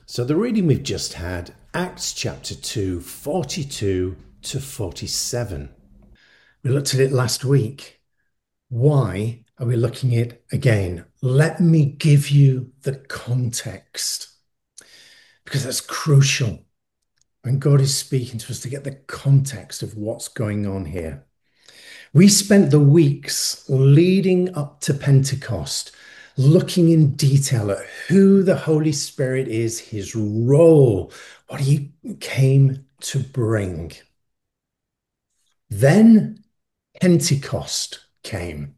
So the reading we've just had, Acts chapter 2, 42 to 47. We looked at it last week. Why are we looking at it again? Let me give you the context, because that's crucial when God is speaking to us, to get the context of what's going on here. We spent the weeks leading up to Pentecost looking in detail at who the Holy Spirit is, his role, what he came to bring. Then Pentecost came.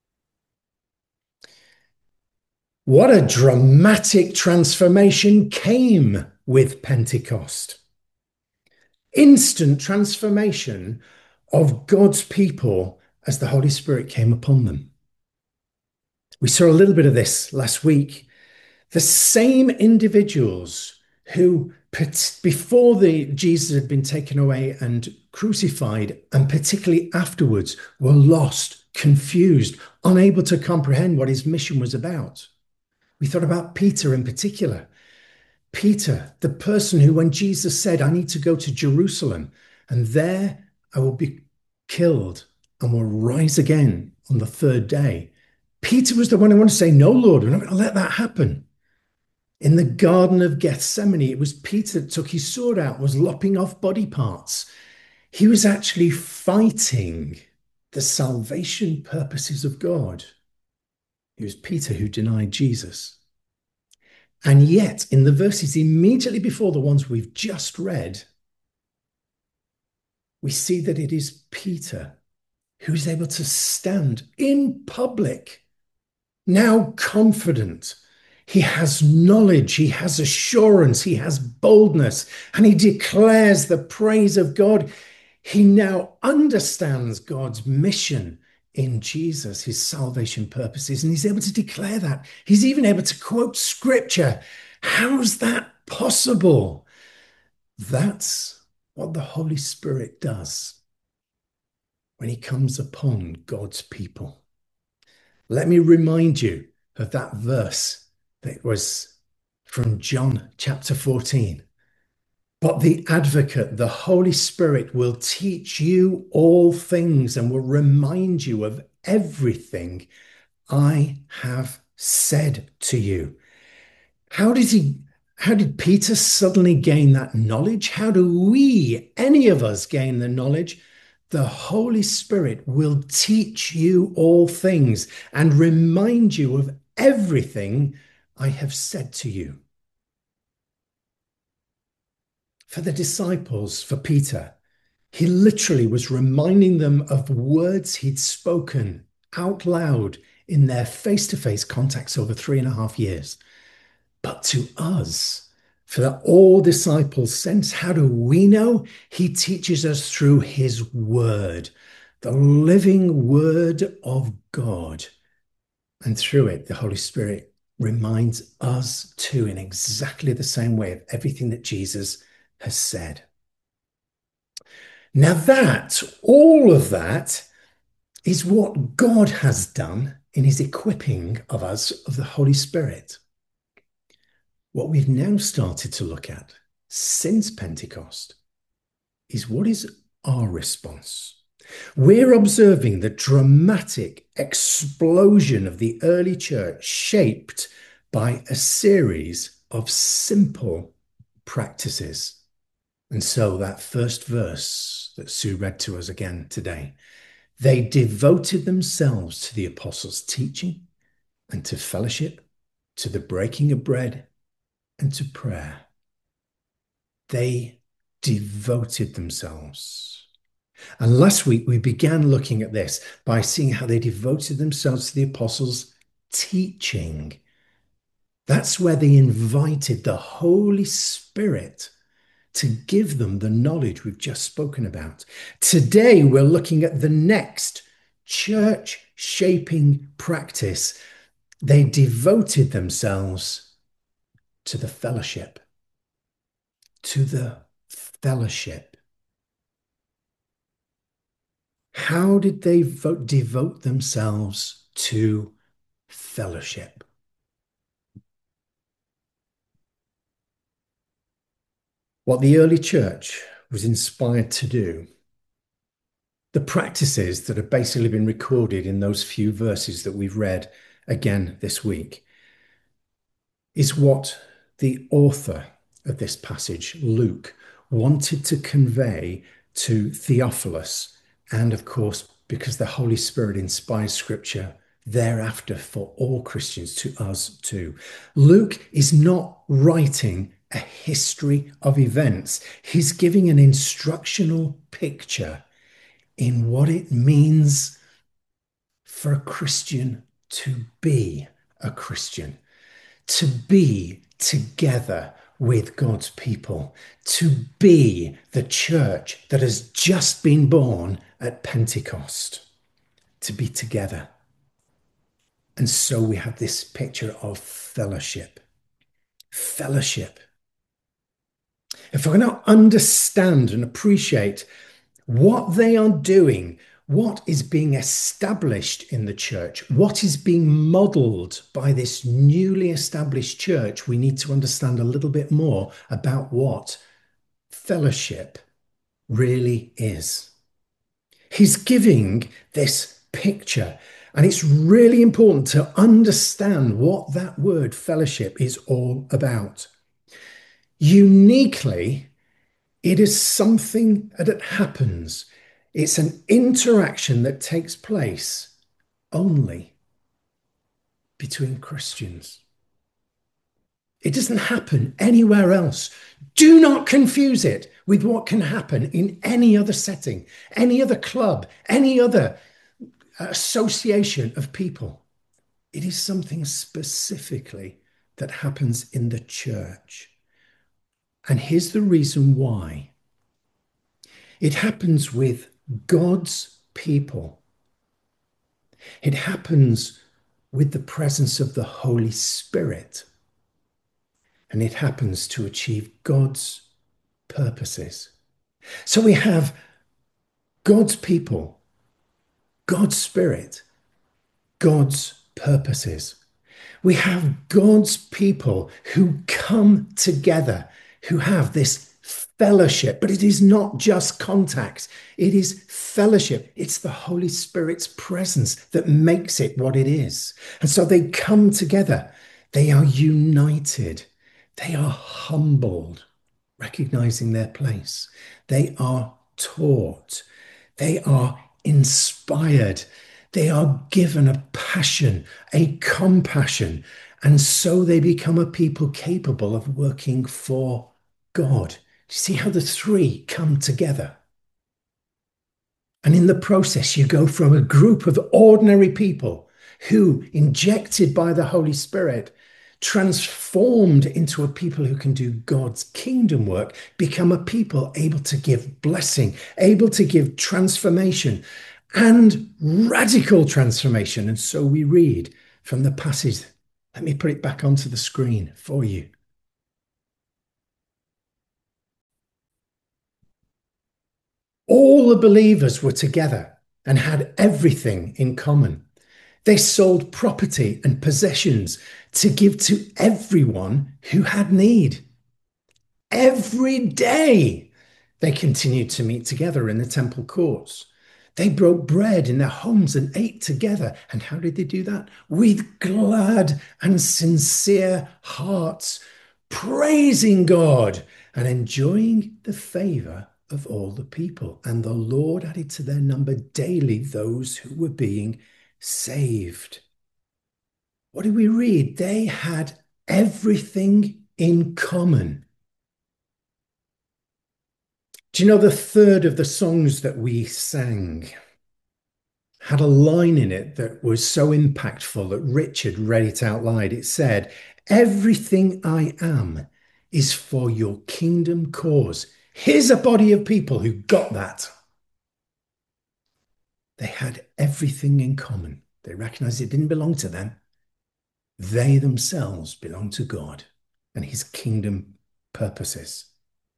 What a dramatic transformation came with Pentecost. Instant transformation of God's people as the Holy Spirit came upon them. We saw a little bit of this last week. The same individuals who, before Jesus had been taken away and crucified, and particularly afterwards, were lost, confused, unable to comprehend what his mission was about. We thought about Peter in particular. Peter, the person who, when Jesus said, I need to go to Jerusalem, and there I will be killed and will rise again on the third day. Peter was the one who wanted to say, no, Lord, we're not going to let that happen. In the Garden of Gethsemane, it was Peter that took his sword out, was lopping off body parts. He was actually fighting the salvation purposes of God. It was Peter who denied Jesus. And yet, in the verses immediately before the ones we've just read, we see that it is Peter who is able to stand in public, now confident. He has knowledge, he has assurance, he has boldness, and he declares the praise of God. He now understands God's mission in Jesus, his salvation purposes, and he's able to declare that. He's even able to quote scripture. How's that possible? That's what the Holy Spirit does when he comes upon God's people. Let me remind you of that verse that was from John chapter 14. But the advocate, the Holy Spirit, will teach you all things and will remind you of everything I have said to you. How did Peter suddenly gain that knowledge? How do we, any of us, gain the knowledge? The Holy Spirit will teach you all things and remind you of everything I have said to you. For the disciples, for Peter, he literally was reminding them of words he'd spoken out loud in their face-to-face contacts over 3.5 years. But to us, for that all disciples sense, how do we know? He teaches us through his word, the living word of God. And through it, the Holy Spirit reminds us too, in exactly the same way, of everything that Jesus has said. Now all of that is what God has done in his equipping of us of the Holy Spirit. What we've now started to look at since Pentecost is, what is our response? We're observing the dramatic explosion of the early church, shaped by a series of simple practices. And so that first verse that Sue read to us again today, they devoted themselves to the apostles' teaching and to fellowship, to the breaking of bread and to prayer. They devoted themselves. And last week we began looking at this by seeing how they devoted themselves to the apostles' teaching. That's where they invited the Holy Spirit to give them the knowledge we've just spoken about. Today, we're looking at the next church-shaping practice. They devoted themselves to the fellowship. To the fellowship. How did they devote themselves to fellowship? what the early church was inspired to do, the practices that have basically been recorded in those few verses that we've read again this week, is what the author of this passage, Luke, wanted to convey to Theophilus. And of course, because the Holy Spirit inspires scripture thereafter for all Christians, to us too. Luke is not writing a history of events, he's giving an instructional picture in what it means for a Christian to be a Christian, to be together with God's people, to be the church that has just been born at Pentecost, to be together. And so we have this picture of fellowship. Fellowship. If we're going to understand and appreciate what they are doing, what is being established in the church, what is being modeled by this newly established church, we need to understand a little bit more about what fellowship really is. He's giving this picture, and it's really important to understand what that word fellowship is all about. Uniquely, it is something that happens. It's an interaction that takes place only between Christians. It doesn't happen anywhere else. Do not confuse it with what can happen in any other setting, any other club, any other association of people. It is something specifically that happens in the church. And here's the reason why. It happens with God's people. It happens with the presence of the Holy Spirit. And it happens to achieve God's purposes. So we have God's people, God's Spirit, God's purposes. We have God's people who come together, who have this fellowship, but it is not just contact, it is fellowship. It's the Holy Spirit's presence that makes it what it is. And so they come together, they are united, they are humbled, recognizing their place, they are taught, they are inspired, they are given a passion, a compassion, and so they become a people capable of working for God. Do you see how the three come together? And in the process, you go from a group of ordinary people who, injected by the Holy Spirit, transformed into a people who can do God's kingdom work, become a people able to give blessing, able to give transformation and radical transformation. And so we read from the passage. Let me put it back onto the screen for you. All the believers were together and had everything in common. They sold property and possessions to give to everyone who had need. Every day they continued to meet together in the temple courts. They broke bread in their homes and ate together. And how did they do that? With glad and sincere hearts, praising God and enjoying the favor of all the people. And the Lord added to their number daily those who were being saved. What do we read? They had everything in common. Do you know the third of the songs that we sang had a line in it that was so impactful that Richard read it out loud? It said, "Everything I am is for your kingdom cause." Here's a body of people who got that. They had everything in common. They recognized it didn't belong to them. They themselves belong to God and his kingdom purposes.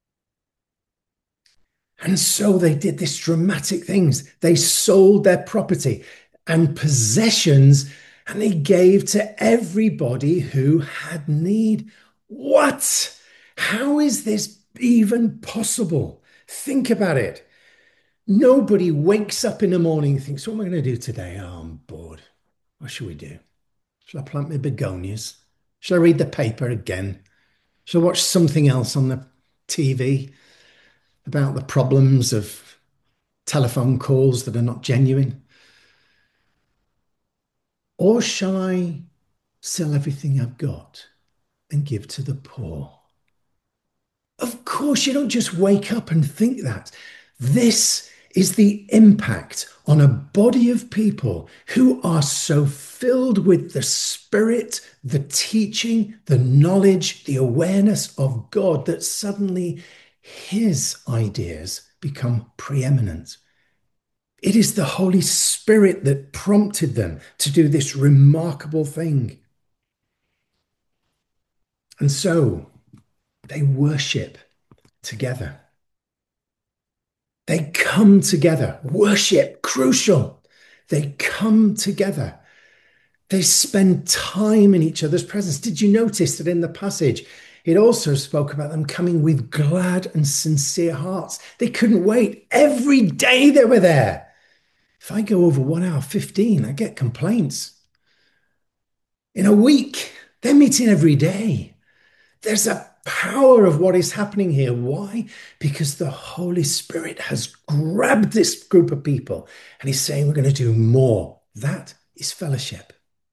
And so they did this dramatic things. They sold their property and possessions and they gave to everybody who had need. What? How is this even possible? Think about it. Nobody wakes up in the morning and thinks, what am I going to do today? Oh, I'm bored. What should we do? Shall I plant my begonias? Shall I read the paper again? Shall I watch something else on the TV about the problems of telephone calls that are not genuine? Or shall I sell everything I've got and give to the poor? Of course, you don't just wake up and think that. This is the impact on a body of people who are so filled with the Spirit, the teaching, the knowledge, the awareness of God that suddenly His ideas become preeminent. It is the Holy Spirit that prompted them to do this remarkable thing. And so they worship together. They come together. Worship, crucial. They come together. They spend time in each other's presence. Did you notice that in the passage, it also spoke about them coming with glad and sincere hearts? They couldn't wait. Every day they were there. If I go over 1 hour 15, I get complaints. In a week, they're meeting every day. There's a power of what is happening here. Why? Because the Holy Spirit has grabbed this group of people and He's saying, we're going to do more. That is fellowship.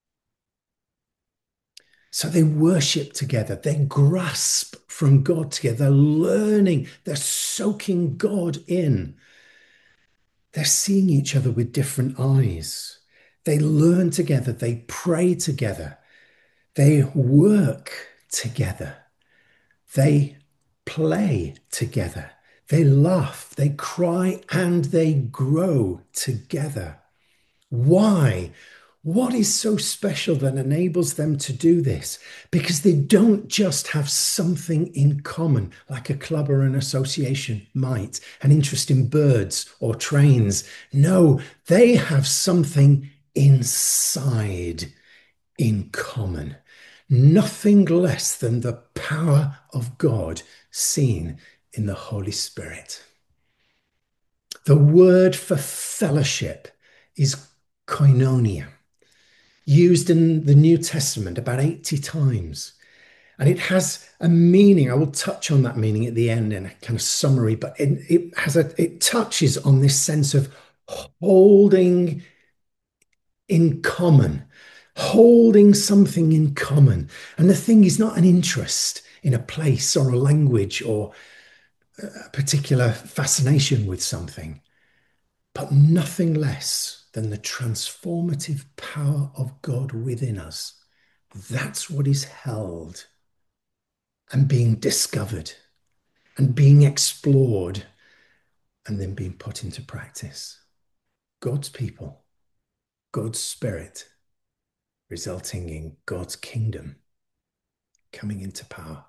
So they worship together, they grasp from God together, they're learning, they're soaking God in. They're seeing each other with different eyes. They learn together, they pray together, they work together. They play together. They laugh, they cry, and they grow together. Why? What is so special that enables them to do this? Because they don't just have something in common, like a club or an association might, an interest in birds or trains. No, they have something inside in common. Nothing less than the power of God seen in the Holy Spirit. The word for fellowship is koinonia, used in the New Testament about 80 times. And it has a meaning. I will touch on that meaning at the end in a kind of summary, but it touches on this sense of holding in common, holding something in common. And the thing is not an interest in a place or a language or a particular fascination with something, but nothing less than the transformative power of God within us. That's what is held and being discovered and being explored and then being put into practice. God's people, God's Spirit, resulting in God's kingdom coming into power.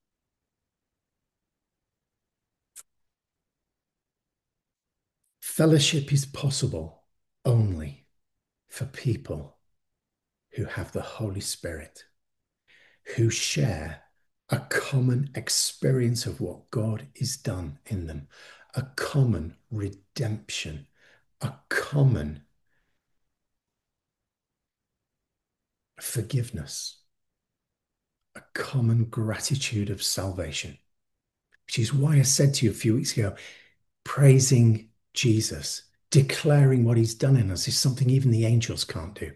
Fellowship is possible only for people who have the Holy Spirit, who share a common experience of what God has done in them, a common redemption, a common forgiveness, a common gratitude of salvation, which is why I said to you a few weeks ago, praising Jesus, declaring what He's done in us is something even the angels can't do.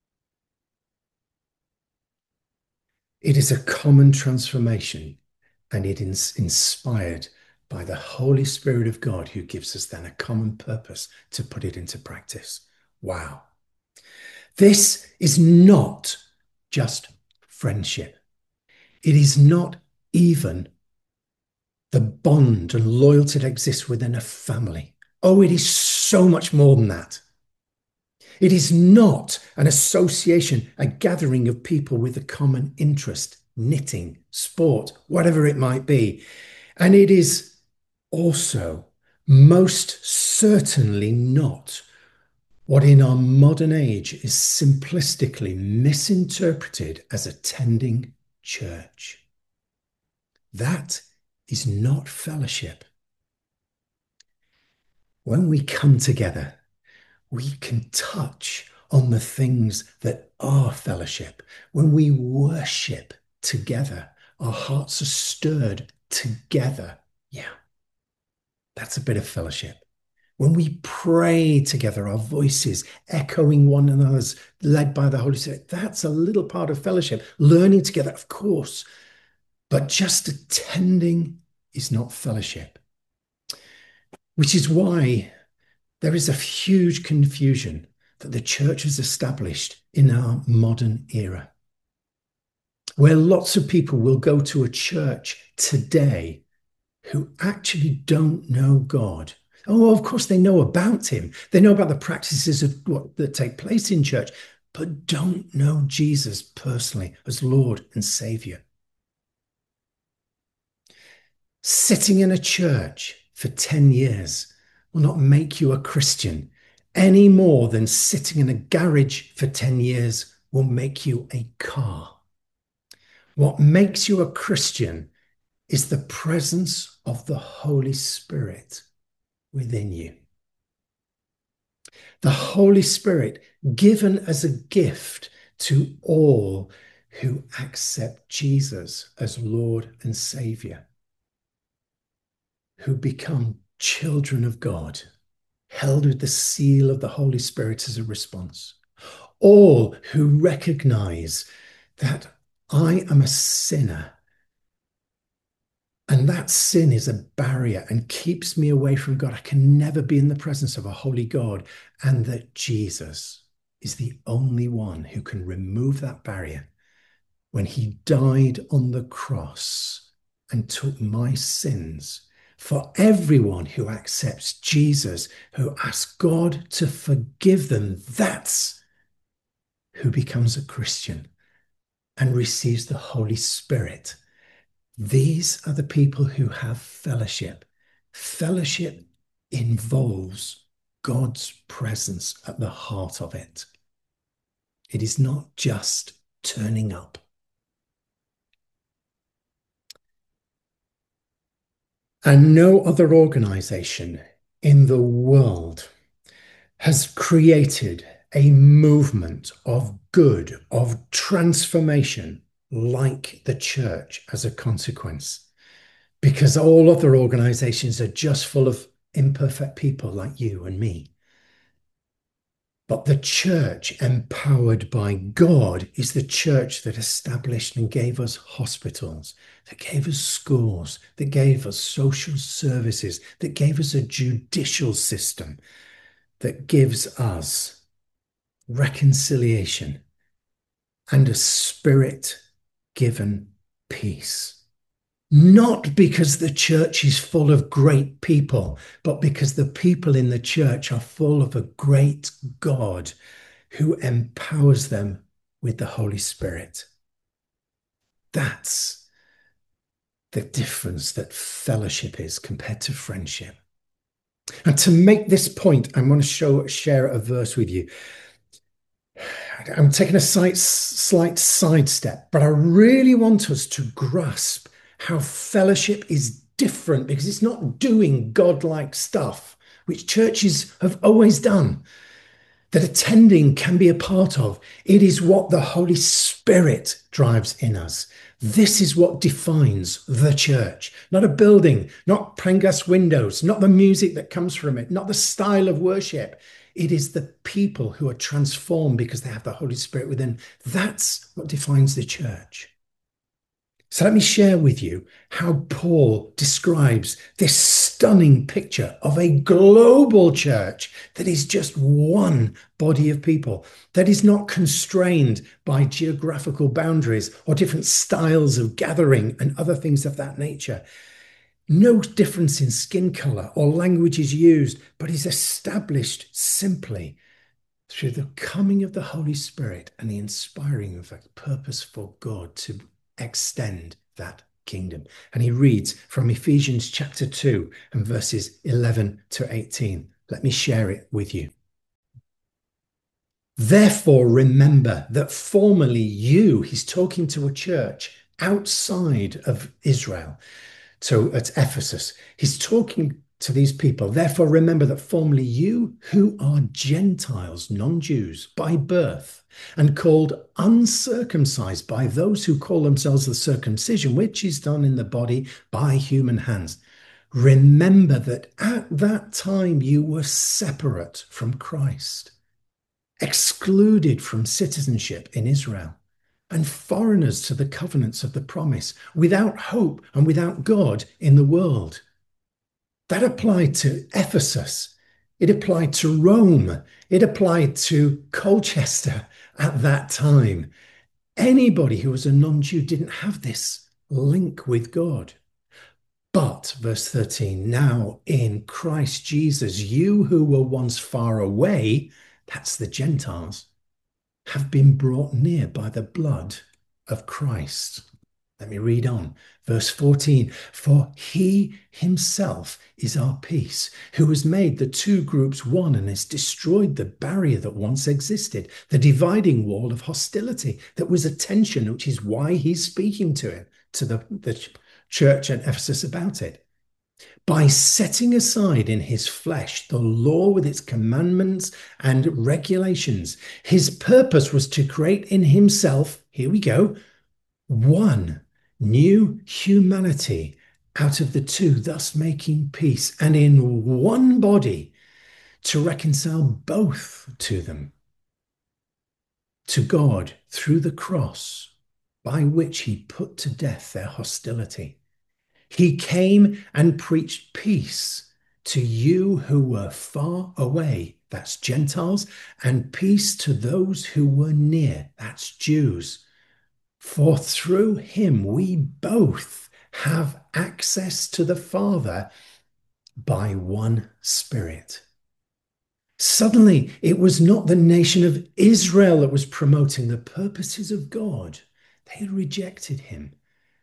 It is a common transformation, and it is inspired by the Holy Spirit of God, who gives us then a common purpose to put it into practice. Wow. This is not just friendship. It is not even the bond and loyalty that exists within a family. Oh, it is so much more than that. It is not an association, a gathering of people with a common interest, knitting, sport, whatever it might be. And it is also most certainly not what in our modern age is simplistically misinterpreted as attending church. That is not fellowship. When we come together, we can touch on the things that are fellowship. When we worship together, our hearts are stirred together. Yeah, that's a bit of fellowship. When we pray together, our voices echoing one another's, led by the Holy Spirit, that's a little part of fellowship. Learning together, of course, but just attending is not fellowship, which is why there is a huge confusion that the church has established in our modern era, where lots of people will go to a church today who actually don't know God. Oh, of course, they know about him. They know about the practices of what that take place in church, but don't know Jesus personally as Lord and Savior. Sitting in a church for 10 years will not make you a Christian any more than sitting in a garage for 10 years will make you a car. What makes you a Christian is the presence of the Holy Spirit within you. The Holy Spirit given as a gift to all who accept Jesus as Lord and Savior, who become children of God, held with the seal of the Holy Spirit as a response. All who recognize that I am a sinner and that sin is a barrier and keeps me away from God. I can never be in the presence of a holy God, and that Jesus is the only one who can remove that barrier when he died on the cross and took my sins. For everyone who accepts Jesus, who asks God to forgive them, that's who becomes a Christian and receives the Holy Spirit. These are the people who have fellowship. Fellowship involves God's presence at the heart of it. It is not just turning up. And no other organization in the world has created a movement of good, of transformation, like the church as a consequence. Because all other organizations are just full of imperfect people like you and me. But the church, empowered by God, is the church that established and gave us hospitals, that gave us schools, that gave us social services, that gave us a judicial system, that gives us reconciliation and a spirit-given peace. Not because the church is full of great people, but because the people in the church are full of a great God who empowers them with the Holy Spirit. That's the difference that fellowship is compared to friendship. And to make this point, I want to share a verse with you. I'm taking a slight sidestep, but I really want us to grasp how fellowship is different, because it's not doing godlike stuff, which churches have always done, that attending can be a part of. It is what the Holy Spirit drives in us. This is what defines the church, not a building, not plain glass windows, not the music that comes from it, not the style of worship. It is the people who are transformed because they have the Holy Spirit within. That's what defines the church. So let me share with you how Paul describes this stunning picture of a global church that is just one body of people, that is not constrained by geographical boundaries or different styles of gathering and other things of that nature. No difference in skin color or languages used, but is established simply through the coming of the Holy Spirit and the inspiring of a purpose for God to extend that kingdom. And he reads from Ephesians chapter 2 and verses 11 to 18. Let me share it with you. Therefore, remember that formerly you, he's talking to a church outside of Israel, So at Ephesus, he's talking to these people. Therefore, remember that formerly you who are Gentiles, non-Jews, by birth, and called uncircumcised by those who call themselves the circumcision, which is done in the body by human hands. Remember that at that time you were separate from Christ, excluded from citizenship in Israel, and foreigners to the covenants of the promise, without hope and without God in the world. That applied to Ephesus. It applied to Rome. It applied to Colchester at that time. Anybody who was a non-Jew didn't have this link with God. But, verse 13, now in Christ Jesus, you who were once far away, that's the Gentiles, have been brought near by the blood of Christ. Let me read on. Verse 14, for he himself is our peace, who has made the two groups one and has destroyed the barrier that once existed, the dividing wall of hostility that was a tension, which is why he's speaking to it, to the church at Ephesus about it. By setting aside in his flesh the law with its commandments and regulations, his purpose was to create in himself, here we go, one new humanity out of the two, thus making peace, and in one body to reconcile both to them, to God through the cross, by which he put to death their hostility. He came and preached peace to you who were far away, that's Gentiles, and peace to those who were near, that's Jews. For through him we both have access to the Father by one Spirit. Suddenly, it was not the nation of Israel that was promoting the purposes of God. They had rejected him.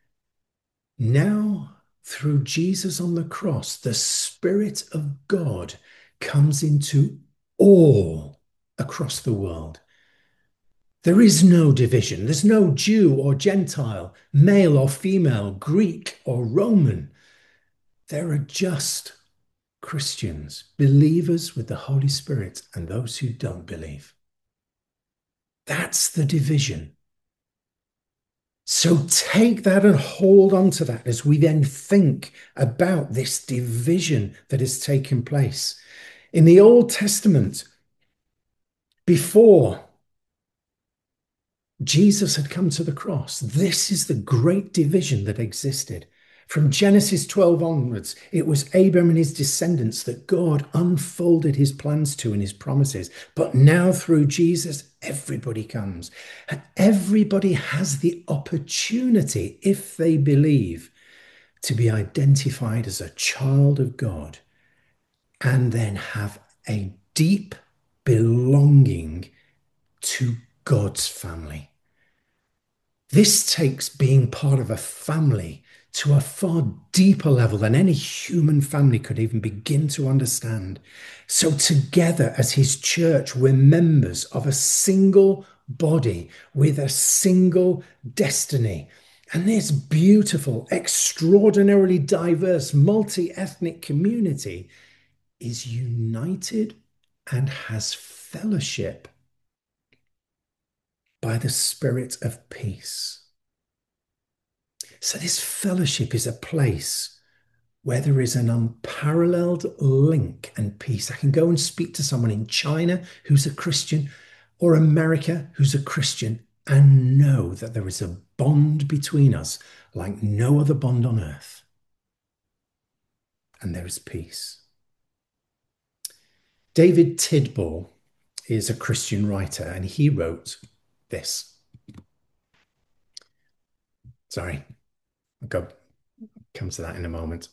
Now, through Jesus on the cross, the Spirit of God comes into all across the world. There is no division. There's no Jew or Gentile, male or female, Greek or Roman. There are just Christians, believers with the Holy Spirit, and those who don't believe. That's the division. So take that and hold on to that as we then think about this division that has taken place. In the Old Testament, before Jesus had come to the cross, this is the great division that existed. From Genesis 12 onwards, it was Abraham and his descendants that God unfolded his plans to and his promises. But now through Jesus, everybody comes. And everybody has the opportunity, if they believe, to be identified as a child of God and then have a deep belonging to God's family. This takes being part of a family to a far deeper level than any human family could even begin to understand. So together as his church, we're members of a single body with a single destiny. And this beautiful, extraordinarily diverse, multi-ethnic community is united and has fellowship by the Spirit of peace. So this fellowship is a place where there is an unparalleled link and peace. I can go and speak to someone in China who's a Christian or America who's a Christian and know that there is a bond between us like no other bond on earth. And there is peace. David Tidball is a Christian writer, and he wrote this. Sorry, I'll come to that in a moment.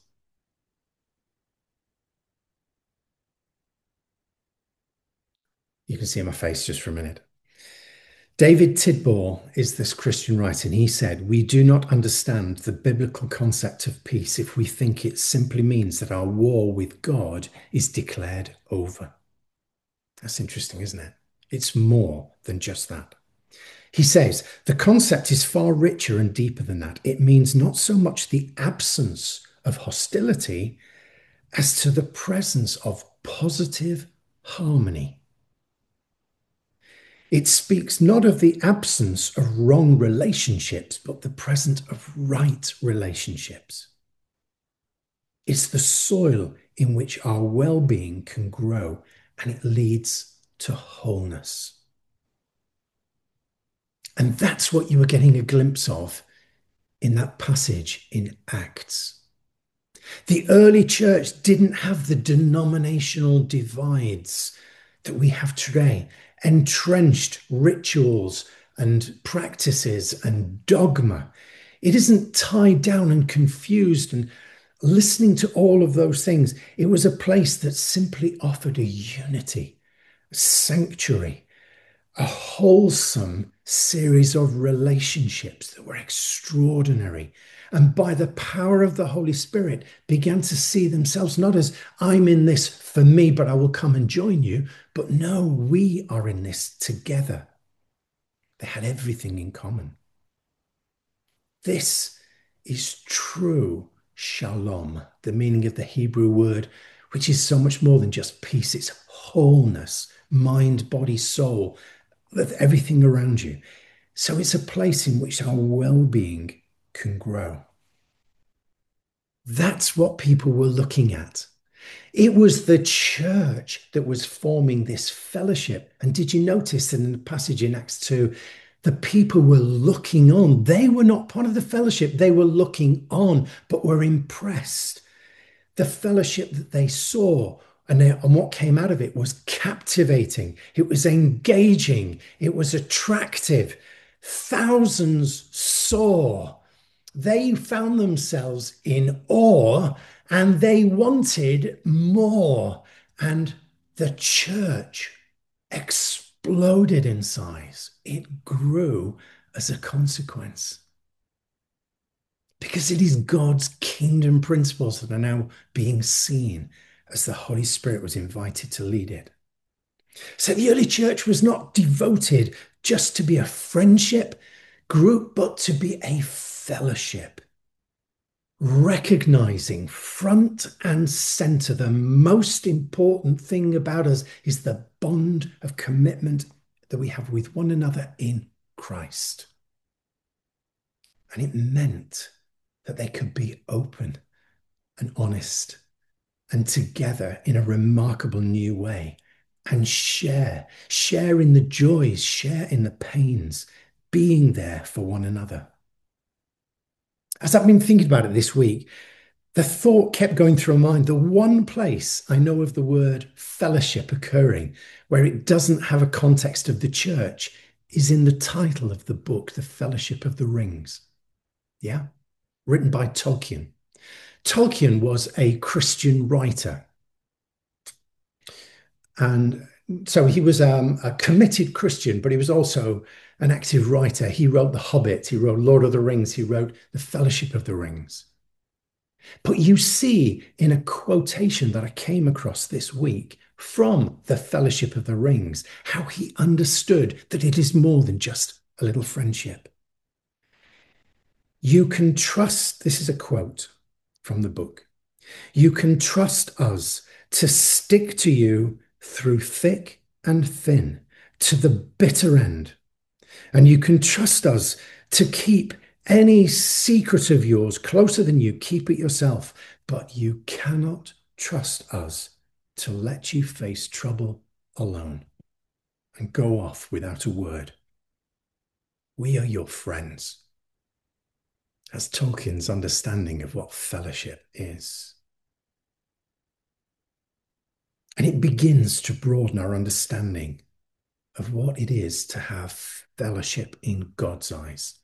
You can see my face just for a minute. David Tidball is this Christian writer, and he said, we do not understand the biblical concept of peace if we think it simply means that our war with God is declared over. That's interesting, isn't it? It's more than just that. He says, the concept is far richer and deeper than that. It means not so much the absence of hostility as to the presence of positive harmony. It speaks not of the absence of wrong relationships, but the presence of right relationships. It's the soil in which our well-being can grow, and it leads to wholeness. And that's what you were getting a glimpse of in that passage in Acts. The early church didn't have the denominational divides that we have today, entrenched rituals and practices and dogma. It isn't tied down and confused and listening to all of those things. It was a place that simply offered a unity, a sanctuary, a wholesome series of relationships that were extraordinary. And by the power of the Holy Spirit, began to see themselves not as I'm in this for me, but I will come and join you, but no, we are in this together. They had everything in common. This is true shalom, the meaning of the Hebrew word, which is so much more than just peace. It's wholeness, mind, body, soul, with everything around you. So it's a place in which our well-being can grow. That's what people were looking at. It was the church that was forming this fellowship. And did you notice that in the passage in Acts 2, the people were looking on? They were not part of the fellowship. They were looking on, but were impressed. The fellowship that they saw and what came out of it was captivating. It was engaging. It was attractive. Thousands saw. They found themselves in awe and they wanted more. And the church exploded in size. It grew as a consequence. Because it is God's kingdom principles that are now being seen as the Holy Spirit was invited to lead it. So the early church was not devoted just to be a friendship group, but to be a fellowship. Recognizing front and center, the most important thing about us is the bond of commitment that we have with one another in Christ. And it meant that they could be open and honest and together in a remarkable new way and share in the joys, share in the pains, being there for one another. As I've been thinking about it this week, the thought kept going through my mind. The one place I know of the word fellowship occurring where it doesn't have a context of the church is in the title of the book, The Fellowship of the Rings. Yeah, written by Tolkien. Tolkien was a Christian writer. And so he was a committed Christian, but he was also an active writer. He wrote The Hobbit, he wrote Lord of the Rings, he wrote The Fellowship of the Rings. But you see in a quotation that I came across this week from The Fellowship of the Rings, how he understood that it is more than just a little friendship. You can trust, this is a quote from the book, you can trust us to stick to you through thick and thin, to the bitter end. And you can trust us to keep any secret of yours closer than you keep it yourself. But you cannot trust us to let you face trouble alone and go off without a word. We are your friends. That's Tolkien's understanding of what fellowship is. And it begins to broaden our understanding of what it is to have fellowship in God's eyes.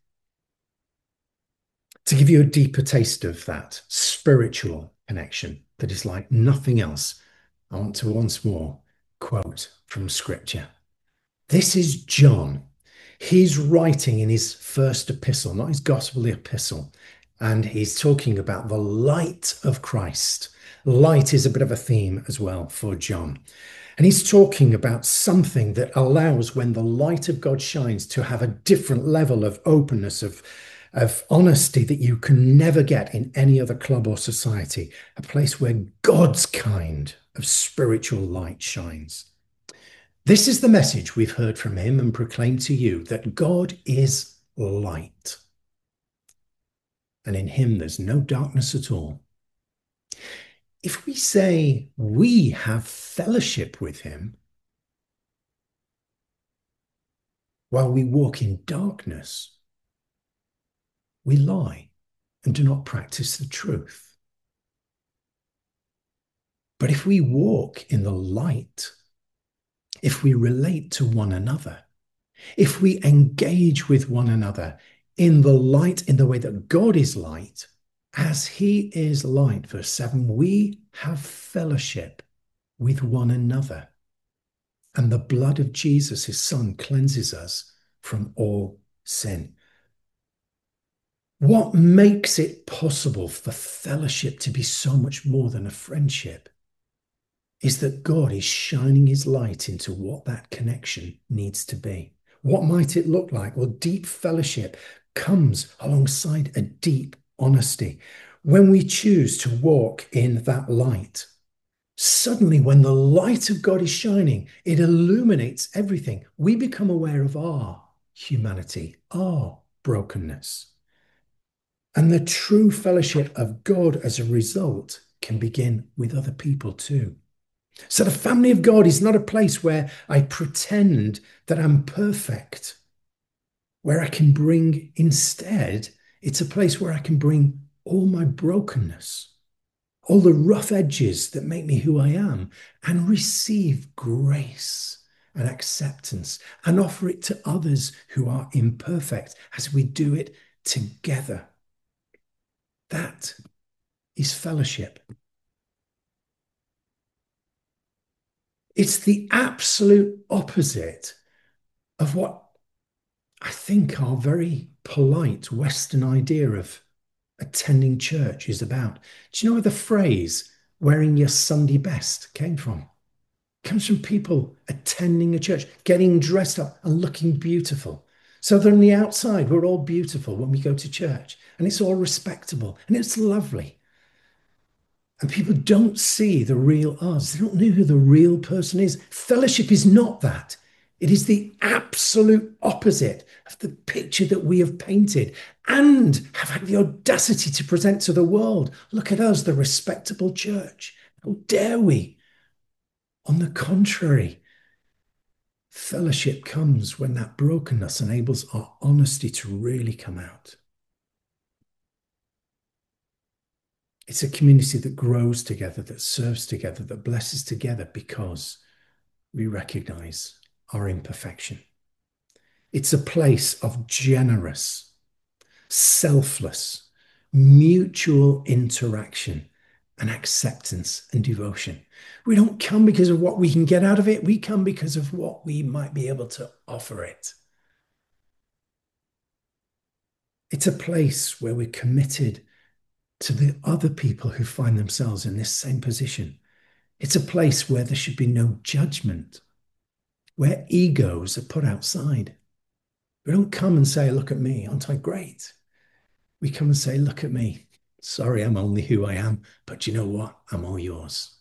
To give you a deeper taste of that spiritual connection that is like nothing else, I want to once more quote from Scripture. This is John. He's writing in his first epistle, not his gospel epistle, and he's talking about the light of Christ. Light is a bit of a theme as well for John. And he's talking about something that allows, when the light of God shines, to have a different level of openness, of of honesty that you can never get in any other club or society, a place where God's kind of spiritual light shines. This is the message we've heard from him and proclaimed to you, that God is light, and in him there's no darkness at all. If we say we have fellowship with him while we walk in darkness, we lie and do not practice the truth. But if we walk in the light, if we relate to one another, if we engage with one another in the light, in the way that God is light, as he is light, verse 7, we have fellowship with one another. And the blood of Jesus, his son, cleanses us from all sin. What makes it possible for fellowship to be so much more than a friendship is that God is shining his light into what that connection needs to be. What might it look like? Well, deep fellowship comes alongside a deep honesty. When we choose to walk in that light, suddenly when the light of God is shining, it illuminates everything. We become aware of our humanity, our brokenness. And the true fellowship of God as a result can begin with other people too. So the family of God is not a place where I pretend that I'm perfect, where I can bring, instead, it's a place where I can bring all my brokenness, all the rough edges that make me who I am, and receive grace and acceptance and offer it to others who are imperfect as we do it together. That is fellowship. It's the absolute opposite of what I think our very polite Western idea of attending church is about. Do you know where the phrase wearing your Sunday best came from? It comes from people attending a church, getting dressed up and looking beautiful. So that on the outside, we're all beautiful when we go to church, and it's all respectable and it's lovely. And people don't see the real us. They don't know who the real person is. Fellowship is not that. It is the absolute opposite of the picture that we have painted and have had the audacity to present to the world. Look at us, the respectable church. How dare we? On the contrary, fellowship comes when that brokenness enables our honesty to really come out. It's a community that grows together, that serves together, that blesses together because we recognize our imperfection. It's a place of generous, selfless, mutual interaction and acceptance and devotion. We don't come because of what we can get out of it. We come because of what we might be able to offer it. It's a place where we're committed to the other people who find themselves in this same position. It's a place where there should be no judgment, where egos are put outside. We don't come and say, look at me, aren't I great? We come and say, look at me. Sorry, I'm only who I am, but you know what? I'm all yours.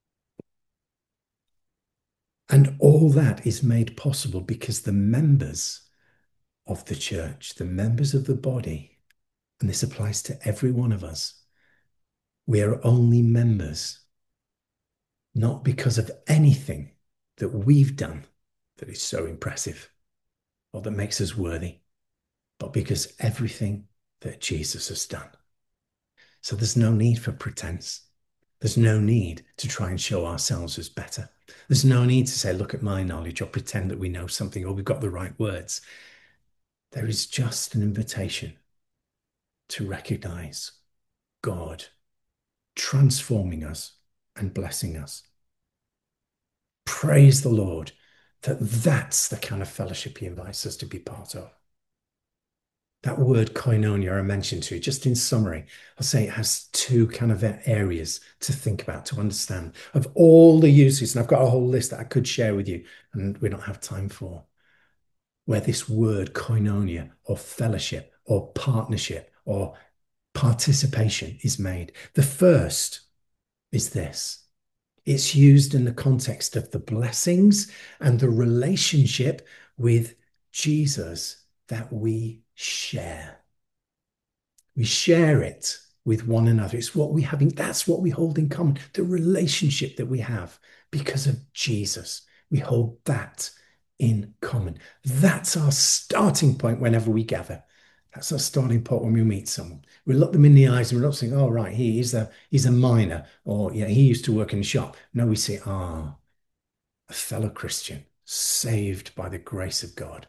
And all that is made possible because the members of the church, the members of the body, and this applies to every one of us, we are only members, not because of anything that we've done that is so impressive or that makes us worthy, but because everything that Jesus has done. So there's no need for pretense. There's no need to try and show ourselves as better. There's no need to say, look at my knowledge, or pretend that we know something or we've got the right words. There is just an invitation to recognize God transforming us and blessing us. Praise the Lord that that's the kind of fellowship he invites us to be part of. That word koinonia I mentioned to you, just in summary, I'll say it has two kind of areas to think about, to understand, of all the uses. And I've got a whole list that I could share with you, and we don't have time for, where this word koinonia or fellowship or partnership or participation is made. The first is this. It's used in the context of the blessings and the relationship with Jesus that we share. We share it with one another. It's what we have. That's what we hold in common. The relationship that we have because of Jesus. We hold that in common. That's our starting point whenever we gather. That's our starting point when we meet someone. We look them in the eyes and we're not saying, oh, right, he's a miner, or yeah, he used to work in the shop. No, we say, ah, a fellow Christian, saved by the grace of God.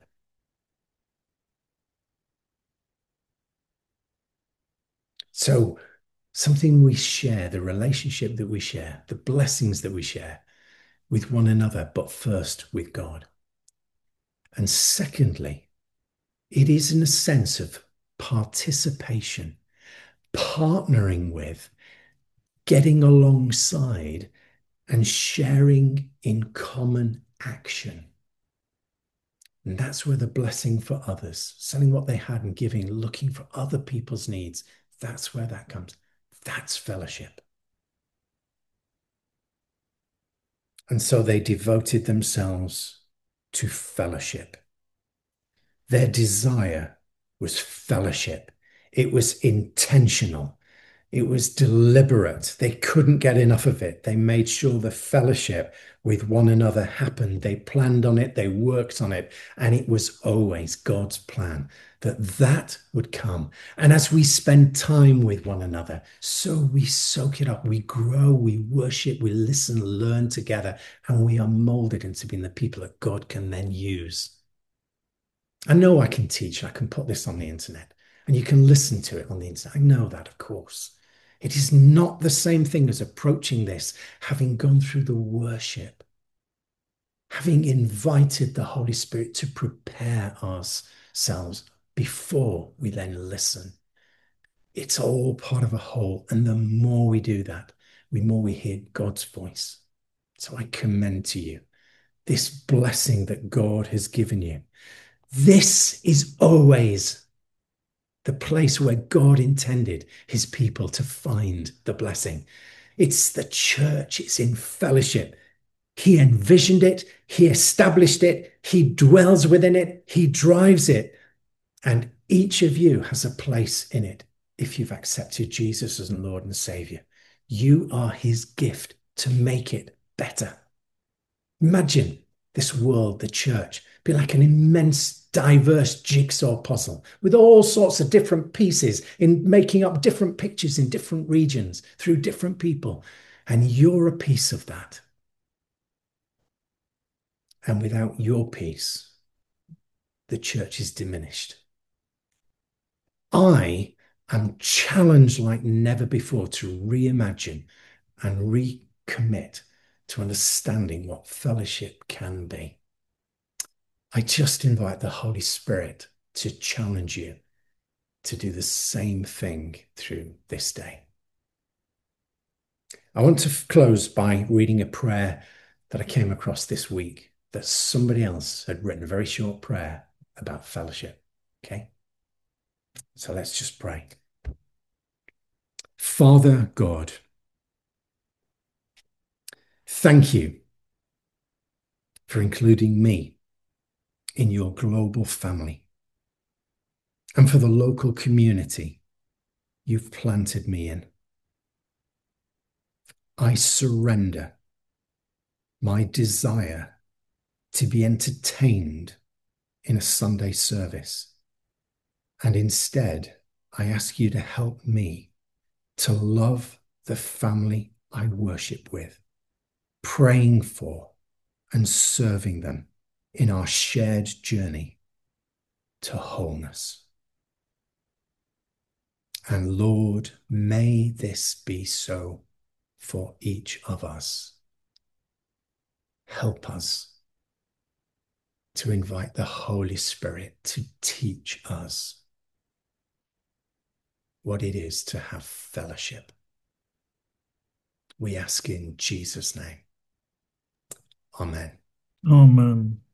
So something we share, the relationship that we share, the blessings that we share with one another, but first with God. And secondly, it is in a sense of participation, partnering with, getting alongside, and sharing in common action. And that's where the blessing for others, selling what they had and giving, looking for other people's needs, that's where that comes. That's fellowship. And so they devoted themselves to fellowship. Their desire was fellowship. It was intentional. It was deliberate. They couldn't get enough of it. They made sure the fellowship with one another happened. They planned on it. They worked on it. And it was always God's plan that that would come. And as we spend time with one another, so we soak it up. We grow, we worship, we listen, learn together, and we are molded into being the people that God can then use. I know I can teach. I can put this on the internet and you can listen to it on the internet. I know that, of course. It is not the same thing as approaching this, having gone through the worship, having invited the Holy Spirit to prepare ourselves before we then listen. It's all part of a whole. And the more we do that, the more we hear God's voice. So I commend to you this blessing that God has given you. This is always the place where God intended his people to find the blessing. It's the church, it's in fellowship. He envisioned it, he established it, he dwells within it, he drives it. And each of you has a place in it if you've accepted Jesus as Lord and Savior. You are his gift to make it better. Imagine this world, the church, be like an immense, diverse jigsaw puzzle with all sorts of different pieces in making up different pictures in different regions through different people. And you're a piece of that. And without your piece, the church is diminished. I am challenged like never before to reimagine and recommit to understanding what fellowship can be. I just invite the Holy Spirit to challenge you to do the same thing through this day. I want to close by reading a prayer that I came across this week that somebody else had written, a very short prayer about fellowship. Okay? So let's just pray. Father God, thank you for including me in your global family and for the local community you've planted me in. I surrender my desire to be entertained in a Sunday service. And instead, I ask you to help me to love the family I worship with, praying for and serving them in our shared journey to wholeness. And Lord, may this be so for each of us. Help us to invite the Holy Spirit to teach us what it is to have fellowship. We ask in Jesus' name. Amen. Amen.